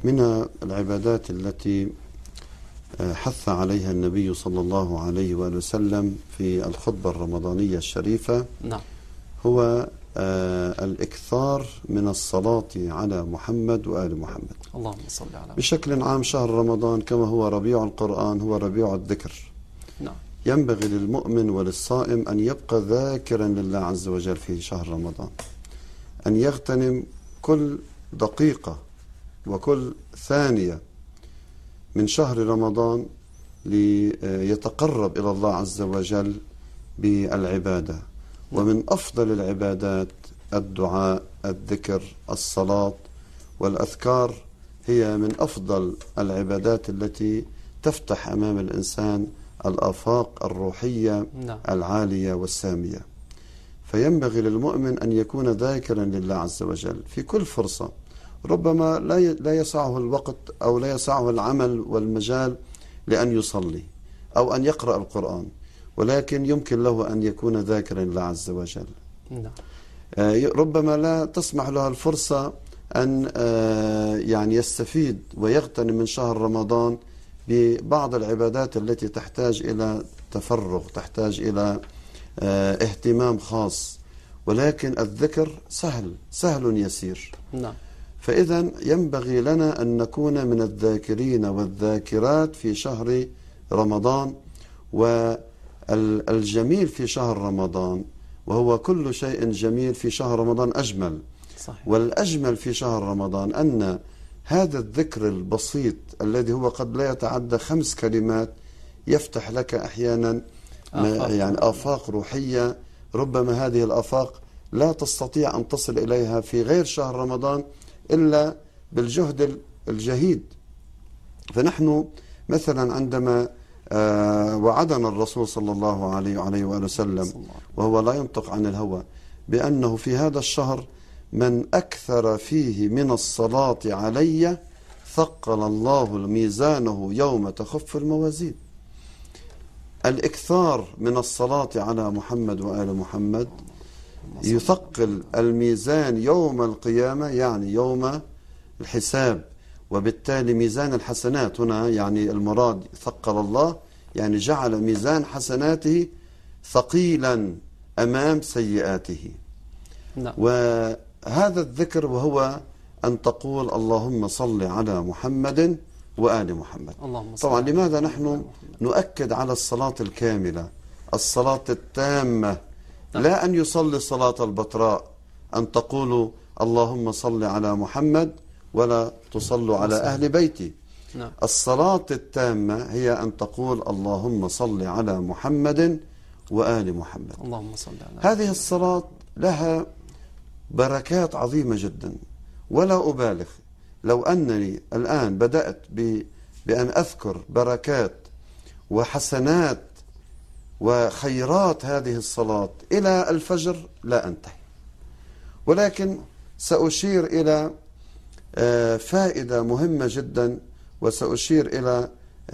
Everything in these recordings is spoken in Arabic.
من العبادات التي حث عليها النبي صلى الله عليه وآله وسلم في الخطبة الرمضانية الشريفة هو الإكثار من الصلاة على محمد وآل محمد. اللهم صل على محمد. بشكل عام شهر رمضان كما هو ربيع القرآن هو ربيع الذكر. ينبغي للمؤمن وللصائم أن يبقى ذاكرا لله عز وجل في شهر رمضان، أن يغتنم كل دقيقة وكل ثانية من شهر رمضان ليتقرب إلى الله عز وجل بالعبادة. ومن أفضل العبادات الدعاء، الذكر، الصلاة والأذكار هي من أفضل العبادات التي تفتح أمام الإنسان الآفاق الروحية العالية والسامية. فينبغي للمؤمن أن يكون ذاكرا لله عز وجل في كل فرصة. ربما لا يسعه الوقت أو لا يسعه العمل والمجال لأن يصلي أو أن يقرأ القرآن، ولكن يمكن له أن يكون ذاكرا لله عز وجل. ربما لا تسمح له الفرصة أن يعني يستفيد ويغتنم من شهر رمضان ببعض العبادات التي تحتاج إلى تفرغ، تحتاج إلى اهتمام خاص، ولكن الذكر سهل يسير. فإذا ينبغي لنا أن نكون من الذاكرين والذاكرات في شهر رمضان. والجميل في شهر رمضان، وهو كل شيء جميل في شهر رمضان أجمل. صحيح. والأجمل في شهر رمضان أن هذا الذكر البسيط الذي هو قد لا يتعدى 5 كلمات يفتح لك أحيانا يعني آفاق روحية، ربما هذه الآفاق لا تستطيع أن تصل إليها في غير شهر رمضان إلا بالجهد الجهيد. فنحن مثلا عندما وعدنا الرسول صلى الله عليه وآله وسلم وهو لا ينطق عن الهوى بأنه في هذا الشهر من أكثر فيه من الصلاة علي ثقل الله ميزانه يوم تخف الموازين. الإكثار من الصلاة على محمد وآل محمد يثقل الميزان يوم القيامة، يعني يوم الحساب، وبالتالي ميزان الحسنات هنا يعني المراد ثقل الله يعني جعل ميزان حسناته ثقيلا أمام سيئاته. وهذا الذكر وهو أن تقول اللهم صل على محمد وآل محمد. طبعا لماذا نحن نؤكد على الصلاة الكاملة، الصلاة التامة، لا أن يصلي الصلاة البطراء، أن تقولوا اللهم صل على محمد ولا تصلوا على أهل بيتي. الصلاة التامة هي أن تقول اللهم صل على محمد وآل محمد. اللهم صل على هذه الصلاة لها بركات عظيمة جدا، ولا أبالغ لو أنني الآن بدأت بأن أذكر بركات وحسنات وخيرات هذه الصلاة إلى الفجر لا أنتهي، ولكن سأشير إلى فائدة مهمة جدا، وسأشير إلى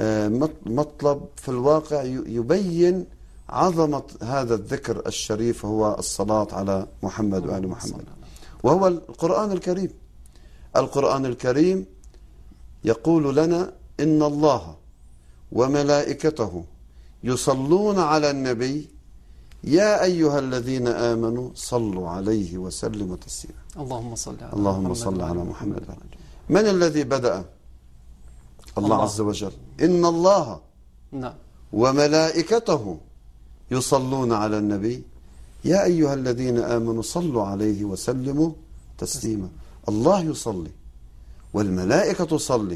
مطلب في الواقع يبين عظمة هذا الذكر الشريف، هو الصلاة على محمد وآل محمد، وهو القرآن الكريم. القرآن الكريم يقول لنا إن الله وملائكته يصلون على النبي يا أيها الذين آمنوا صلوا عليه وسلموا تسليما. اللهم صل على محمد. من الذي بدأ؟ الله عز وجل. إن الله وملائكته يصلون على النبي يا أيها الذين آمنوا صلوا عليه وسلموا تسليما. الله يصلي والملائكة تصلي،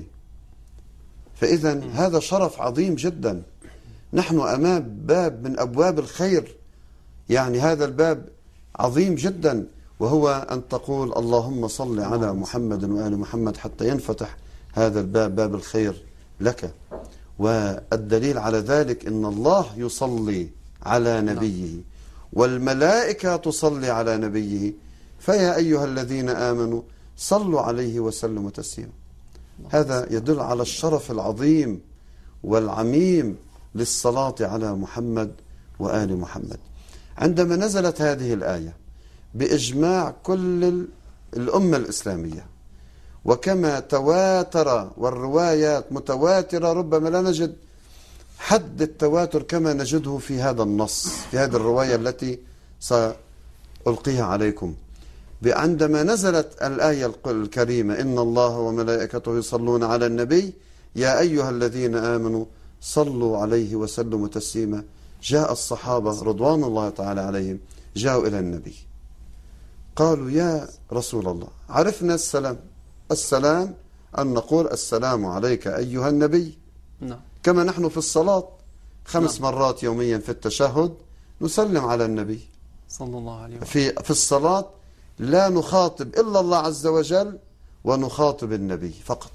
فإذا هذا شرف عظيم جدا. نحن أمام باب من أبواب الخير، يعني هذا الباب عظيم جدا، وهو أن تقول اللهم صل على محمد وآل محمد حتى ينفتح هذا الباب، باب الخير لك. والدليل على ذلك إن الله يصلي على نبيه والملائكة تصلي على نبيه، فيا أيها الذين آمنوا صلوا عليه وسلموا تسليما. هذا يدل على الشرف العظيم والعميم للصلاة على محمد وآل محمد. عندما نزلت هذه الآية بإجماع كل الأمة الإسلامية وكما تواتر والروايات متواترة، ربما لا نجد حد التواتر كما نجده في هذا النص، في هذه الرواية التي سألقيها عليكم. عندما نزلت الآية الكريمة إن الله وملائكته يصلون على النبي يا أيها الذين آمنوا صلوا عليه وسلموا تسليما، جاء الصحابة رضوان الله تعالى عليهم جاءوا إلى النبي قالوا يا رسول الله عرفنا السلام أن نقول السلام عليك أيها النبي، كما نحن في الصلاة 5 مرات يوميا في التشهد نسلم على النبي صلى الله عليه وسلم. في الصلاة لا نخاطب إلا الله عز وجل ونخاطب النبي فقط.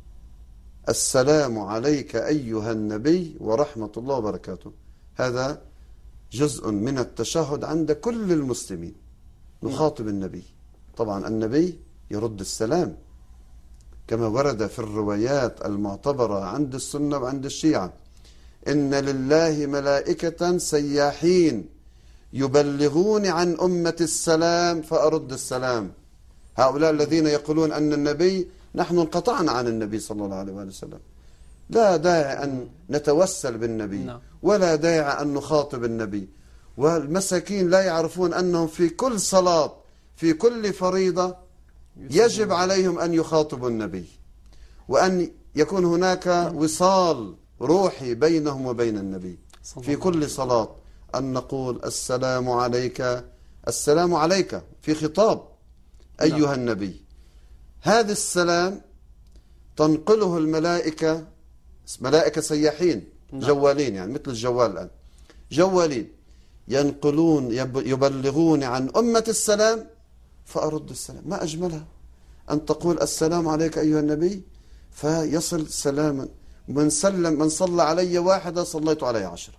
السلام عليك أيها النبي ورحمة الله وبركاته، هذا جزء من التشهد عند كل المسلمين، نخاطب النبي. طبعا النبي يرد السلام كما ورد في الروايات المعتبرة عند السنة وعند الشيعة إن لله ملائكة سياحين يبلغون عن أمة السلام فأرد السلام. هؤلاء الذين يقولون أن النبي نحن انقطعنا عن النبي صلى الله عليه وسلم، لا داعي أن نتوسل بالنبي ولا داعي أن نخاطب النبي، والمساكين لا يعرفون أنهم في كل صلاة في كل فريضة يجب عليهم أن يخاطبوا النبي، وأن يكون هناك وصال روحي بينهم وبين النبي في كل صلاة، أن نقول السلام عليك السلام عليك في خطاب أيها النبي. هذا السلام تنقله الملائكة، ملائكة سياحين جوالين، يعني مثل الجوال الآن، جوالين ينقلون يبلغون عن أمة السلام فأرد السلام. ما أجملها أن تقول السلام عليك أيها النبي فيصل سلاما، من صلى علي 1 صليت عليه 10،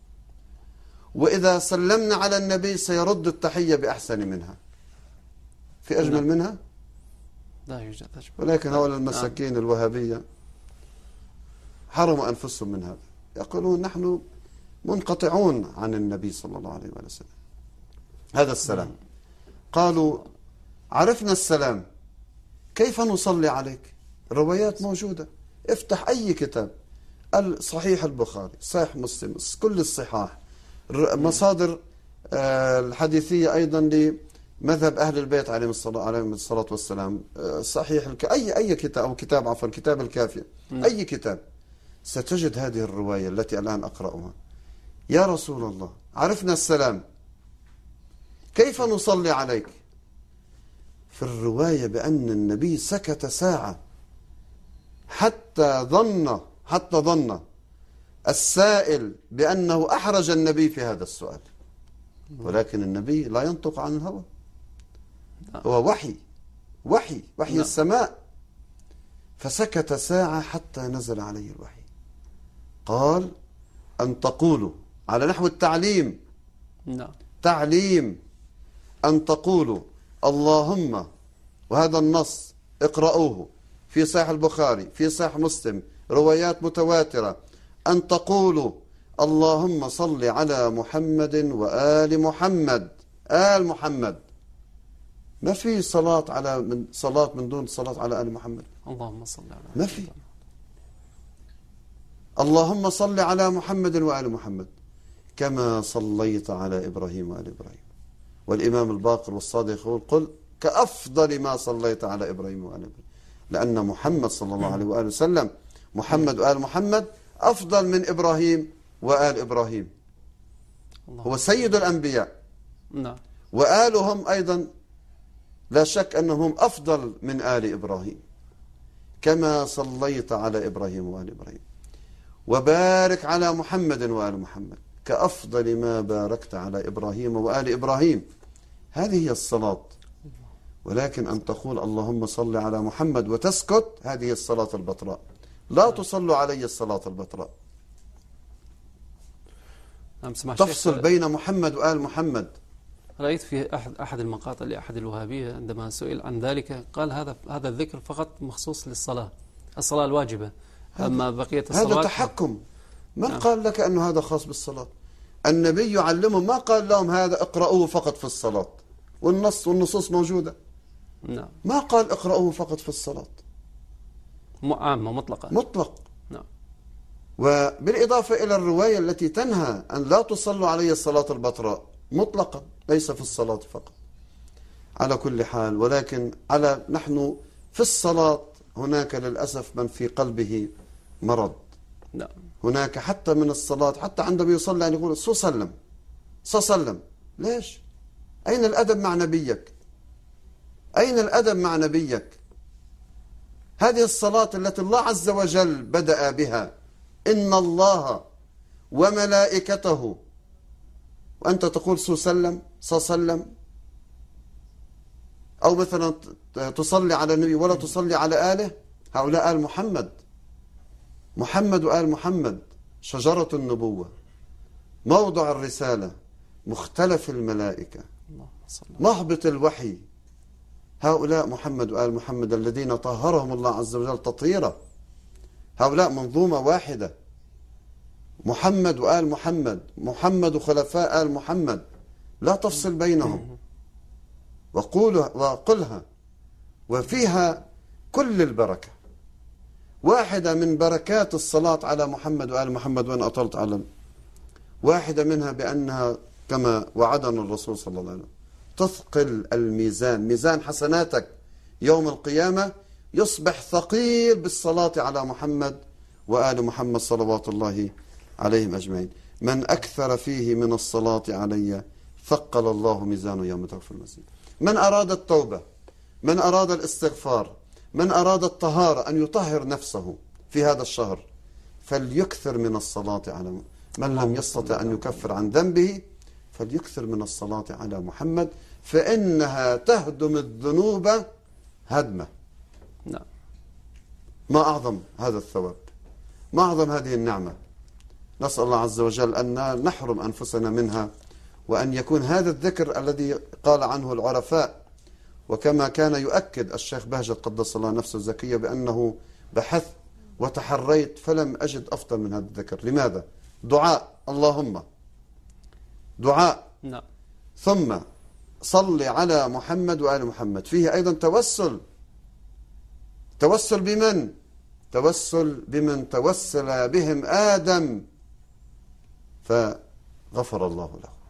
وإذا سلمنا على النبي سيرد التحية بأحسن منها. في أجمل منها؟ لا يوجد أجمل. ولكن هؤلاء المساكين الوهابية حرموا أنفسهم من هذا، يقولون نحن منقطعون عن النبي صلى الله عليه وسلم. هذا السلام قالوا عرفنا السلام كيف نصلي عليك؟ الروايات موجودة، افتح أي كتاب، صحيح البخاري، صحيح مسلم، كل الصحاح، مصادر الحديثية أيضا لمذهب أهل البيت عليهم الصلاة والسلام، صحيح أي كتاب أو كتاب عفوا كتاب الكافية، أي كتاب ستجد هذه الرواية التي الآن أقرأها. يا رسول الله عرفنا السلام كيف نصلي عليك؟ في الرواية بأن النبي سكت ساعة حتى ظن السائل بأنه أحرج النبي في هذا السؤال، ولكن النبي لا ينطق عن الهوى، هو وحي السماء، فسكت ساعة حتى نزل عليه الوحي. قال أن تقولوا على نحو التعليم، تعليم، أن تقولوا اللهم، وهذا النص اقرأوه في صحيح البخاري في صحيح مسلم روايات متواترة، أن تقولوا اللهم صل على محمد وآل محمد، آل محمد، ما في صلاة من دون صلاة على آل محمد، اللهم صل على ما في، اللهم صل على محمد وآل محمد كما صليت على إبراهيم وآل إبراهيم. والإمام الباقر والصادق يقول قل كأفضل ما صليت على إبراهيم وآل إبراهيم، لأن محمد صلى الله عليه وآله وسلم محمد وآل محمد أفضل من إبراهيم وآل إبراهيم، هو سيد الأنبياء، وآلهم أيضا لا شك أنهم أفضل من آل إبراهيم، كما صليت على إبراهيم وآل إبراهيم، وبارك على محمد وآل محمد كأفضل ما باركت على إبراهيم وآل إبراهيم. هذه هي الصلاة. ولكن أن تقول اللهم صل على محمد وتسكت، هذه الصلاة البطراء، لا تصلوا علي الصلاة البطراء، تفصل بين محمد وآل محمد. رأيت في أحد المقاطع لأحد الوهابية عندما سئل عن ذلك قال هذا الذكر فقط مخصوص للصلاة، الصلاة الواجبة، أما بقية الصلاة هذا تحكم. من قال لك أنه هذا خاص بالصلاة؟ النبي يعلمهم، ما قال لهم هذا اقرأوه فقط في الصلاة، والنصوص موجودة. نعم. ما قال اقرأوه فقط في الصلاة، عامة مطلقة. مطلق. نعم. وبالإضافة إلى الرواية التي تنهى أن لا تصلوا علي الصلاة البطراء مطلقا، ليس في الصلاة فقط. على كل حال، ولكن نحن في الصلاة هناك للأسف من في قلبه مرض. نعم. هناك حتى من الصلاة، حتى عندما يصلي أن يقول سأسلم. ليش؟ أين الأدب مع نبيك؟ أين الأدب مع نبيك؟ هذه الصلاة التي الله عز وجل بدأ بها، إن الله وملائكته، وأنت تقول سأسلم، أو مثلا تصلي على النبي ولا تصلي على آله. هؤلاء آل محمد وآل محمد، شجرة النبوة، موضع الرسالة، مختلف الملائكة، مهبط الوحي. هؤلاء محمد وآل محمد الذين طهرهم الله عز وجل تطهيرا. هؤلاء منظومة واحدة، محمد وآل محمد وخلفاء آل محمد، لا تفصل بينهم. وقلها وفيها كل البركة. واحدة من بركات الصلاة على محمد وآل محمد، وأنا أطلت على واحدة منها بأنها كما وعدنا الرسول صلى الله عليه وسلم تثقل الميزان، ميزان حسناتك يوم القيامة يصبح ثقيل بالصلاة على محمد وآل محمد صلوات الله عليهم أجمعين. من أكثر فيه من الصلاة علي ثقل الله ميزانه يوم تغفر المسجد. من أراد التوبة، من أراد الاستغفار، من أراد الطهارة، أن يطهر نفسه في هذا الشهر، فليكثر من الصلاة على من لم يستطع أن يكفر عن ذنبه فليكثر من الصلاة على محمد، فإنها تهدم الذنوب هدمة. نعم. ما أعظم هذا الثواب، ما أعظم هذه النعمة. نسأل الله عز وجل أن نحرم أنفسنا منها، وأن يكون هذا الذكر الذي قال عنه العرفاء، وكما كان يؤكد الشيخ بهجت قدس الله نفسه الزكية بأنه بحثت وتحريت فلم أجد أفضل من هذا الذكر. لماذا؟ دعاء، اللهم دعاء. نعم. ثم صل على محمد وآل محمد. فيه أيضا توسل بمن؟ توسل بمن توسل بهم آدم فغفر الله له.